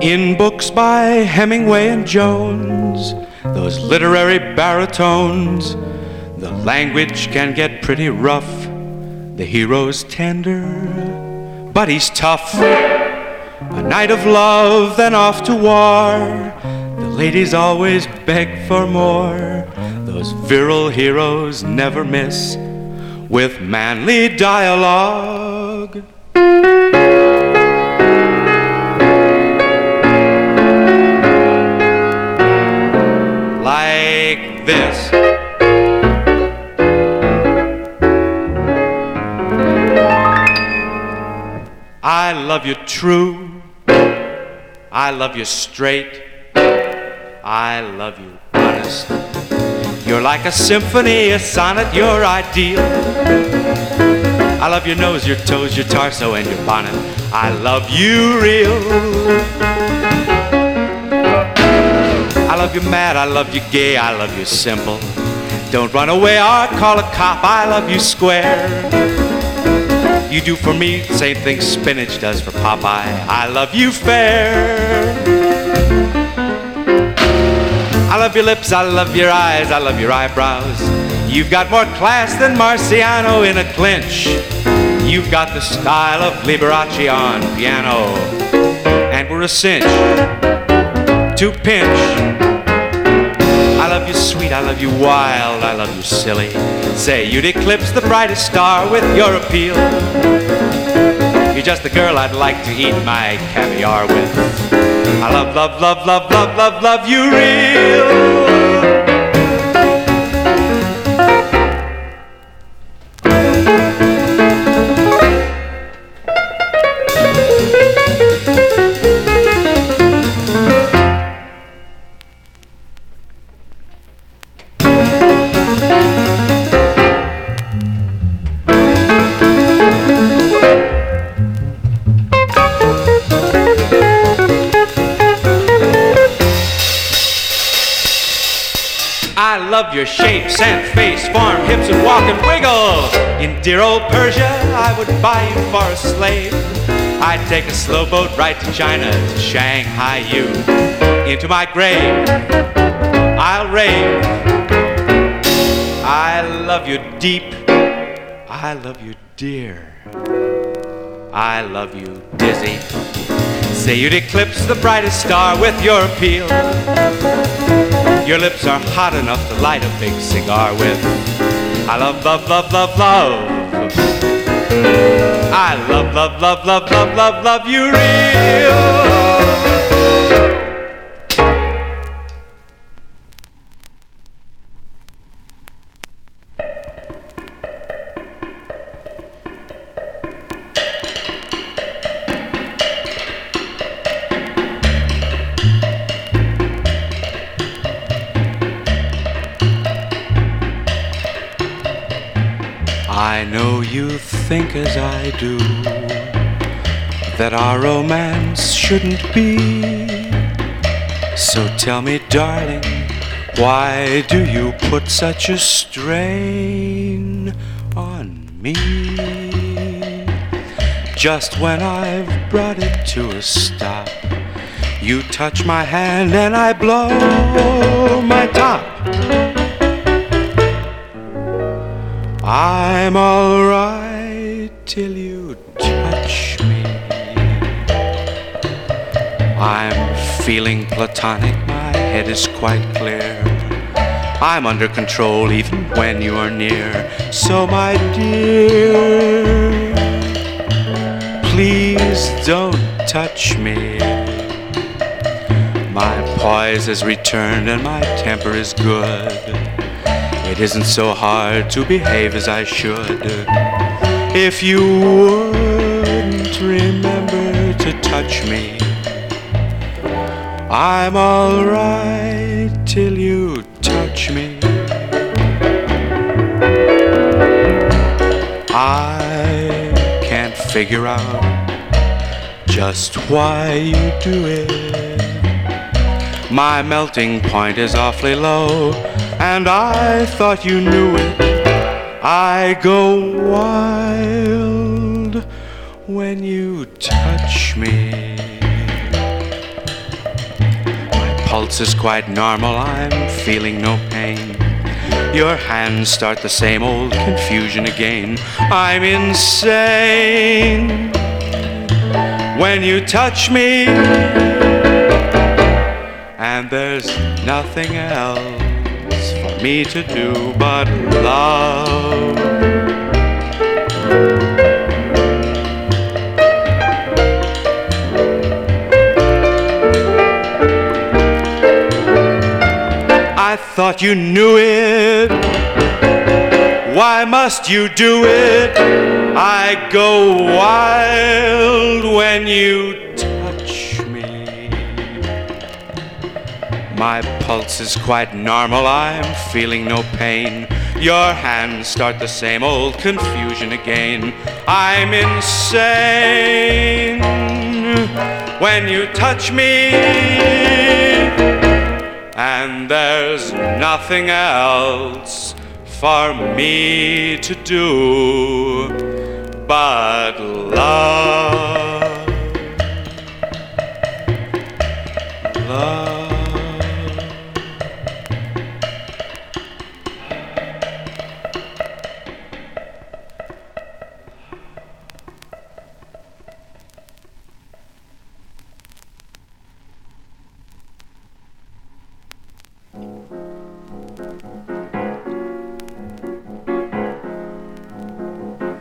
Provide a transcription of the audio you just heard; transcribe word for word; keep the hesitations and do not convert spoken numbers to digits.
In books by Hemingway and Jones, those literary baritones, the language can get pretty rough. The hero's tender, but he's tough. A night of love, then off to war. The ladies always beg for more. Those virile heroes never miss with manly dialogue. Like this. I love you true, I love you straight, I love you honest. You're like a symphony, a sonnet, you're ideal. I love your nose, your toes, your torso, and your bonnet. I love you real. I love you mad, I love you gay, I love you simple. Don't run away or call a cop, I love you square. You do for me the same thing spinach does for Popeye. I love you fair. I love your lips, I love your eyes, I love your eyebrows. You've got more class than Marciano in a clinch. You've got the style of Liberace on piano. And we're a cinch to pinch. I love you sweet, I love you wild, I love you silly. Say, you'd eclipse the brightest star with your appeal. You're just the girl I'd like to eat my caviar with. I love, love, love, love, love, love, love you real. I love your shape, scent, face, form, hips, and walk and wiggle. In dear old Persia, I would buy you for a slave. I'd take a slow boat right to China, to Shanghai you. Into my grave, I'll rave. I love you deep, I love you dear, I love you dizzy. Say you'd eclipse the brightest star with your appeal. Your lips are hot enough to light a big cigar with. I love, love, love, love, love. I love, love, love, love, love, love, love you real. I know you think as I do, that our romance shouldn't be. So tell me, darling, why do you put such a strain on me? Just when I've brought it to a stop, you touch my hand and I blow my top. I'm all right till you touch me. I'm feeling platonic, my head is quite clear. I'm under control even when you're near. So my dear, please don't touch me. My poise has returned and my temper is good. It isn't so hard to behave as I should. If you wouldn't remember to touch me, I'm all right till you touch me. I can't figure out just why you do it. My melting point is awfully low, and I thought you knew it. I go wild when you touch me. pulse is quite normal, I'm feeling no pain. Your hands start the same old confusion again. I'm insane when you touch me, and there's nothing else for me to do but love. I thought you knew it. Why must you do it? I go wild when you touch me. My pulse is quite normal, I'm feeling no pain. Your hands start the same old confusion again. I'm insane when you touch me, and there's nothing else for me to do but love.